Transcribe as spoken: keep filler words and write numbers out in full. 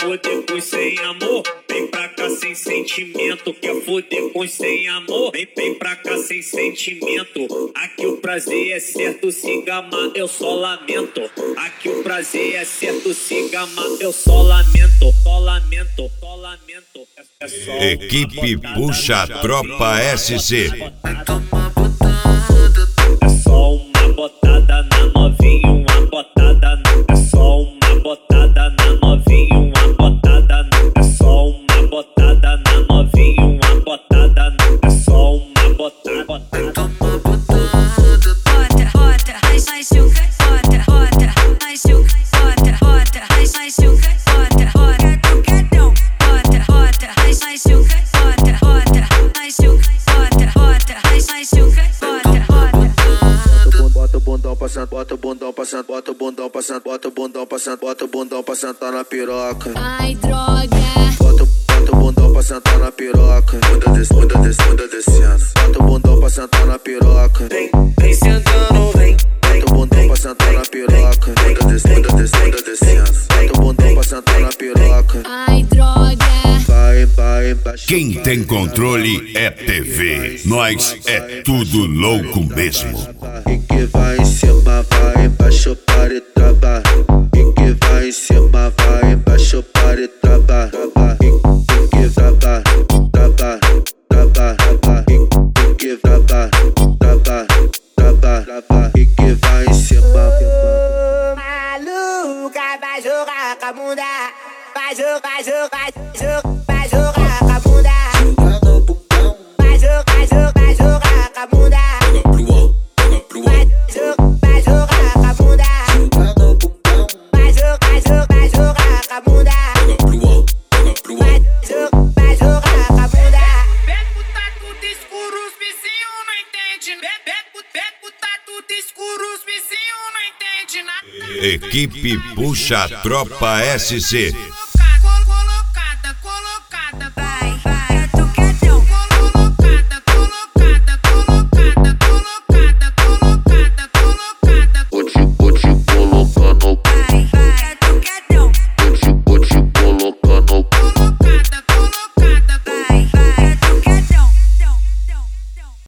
foder com sem amor, vem pra cá sem sentimento. Quer foder com sem amor, vem, vem pra cá sem sentimento. Aqui o prazer é certo, se gamar eu só lamento. Aqui o prazer é certo, se gamar eu só lamento. Só lamento, só lamento. É só Equipe Puxa Tropa S C. É só uma botada na novinha, uma botada na... É só uma botada na novinha, uma botada na... É só uma botada na novinha, uma botada na... É só uma botada, botada. Bota, bota, as as chuca, bota, bota, as chuca, bota, bota, as as chuca, bota, bota, tucadão, bota, bota, as as chuca, bota, bota, as chuca, bota, bota, as as chuca, bota, bota. Bota o bundão passando, bota o bundão passando, bota o bundão passando, bota o bundão passando, bota o bundão pra sentar na piroca. Ai, droga. Bota, bota o bundão pra sentar na piroca. Muda desse, muda desse, muda descendo. Bota o bundão pra sentar na piroca. Vem, vem sentando, vem. Bota o bundão pra sentar na piroca. Muda desse, muda desse, muda descendo. Bota o bundão pra sentar na piroca. Ai, droga. Vai, vai, embaixo. Quem tem controle é T V. Nós é tudo louco mesmo. E que vai em cima, vai embaixo para e trava. E que vai em cima, vai embaixo para e trava. E que trava, trava, trava. E que trava, trava, trava. E que vai em cima. Maluca, vai jogar com a bunda. Vai jogar, jogar, jogar, vai jogar com a bunda. Vai jogar, jogar, jogar com a bunda. Vai jogar, vai jogar com a bunda. Vai jogar, jogar, jogar com a bunda. Vai jogar, vai jogar com a bunda. Beco tá tudo escuro, os vizinhos não entendem. Beco, beco tá tudo escuro, os vizinhos não entendem nada. Equipe Puxa Tropa S C.